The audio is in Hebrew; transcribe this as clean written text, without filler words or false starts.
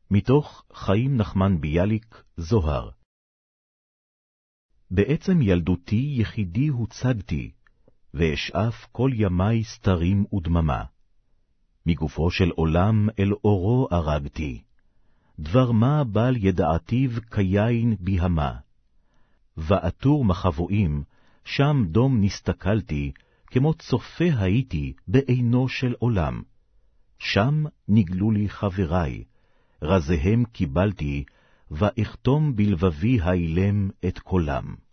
מתוך חיים נחמן ביאליק, זוהר. בעצם ילדותי יחידי הוצגתי, ואשאף כל ימי סתרים ודממה. מגופו של עולם אל אורו ארגתי, דבר מה בל ידעתיו כיין ביהמה. ועטור מחבואים, שם דום נסתכלתי, כמו צופה הייתי בעינו של עולם. שם נגלו לי חברי, רזיהם קיבלתי, ואכתום בלבבי האילם את קולם.